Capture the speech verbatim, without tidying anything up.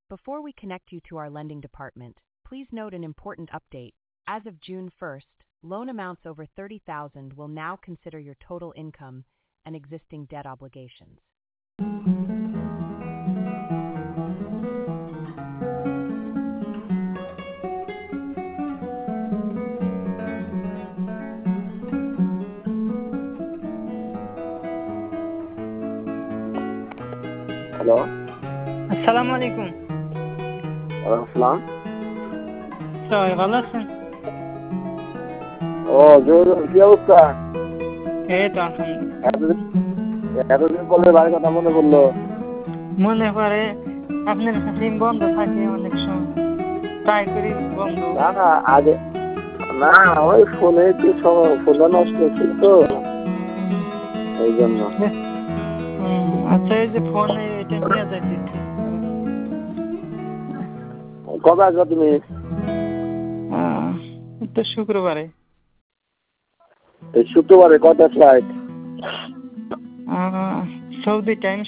Before we connect you to our lending department, please note an important update. As of June first, loan amounts over thirty thousand will now consider your total income and existing debt obligations. Hello, আসসালামু আলাইকুম। ওয়ালাইকুম আসসালাম। সবাই ভালো আছেন? ও জোর কি অবস্থা? এই তো আলহামদুলিল্লাহ। এতদিন এতদিন পরে বাড়ির কথা মনে পড়লো। মনে পড়ে, আপনার সিম বন্ধ থাকে অনেক সময়, ট্রাই করি বন্ধ। না না আগে না ওই ফোনে একটু ফোনটা নষ্ট ছিল তো এই জন্য। হুম, আচ্ছা এই যে ফোনে এটা নিয়ে যাইতেছি। কবে আসবে তুমি? তো শুক্রবারে। শুক্রবারে কটা ফ্লাইট? Saudi time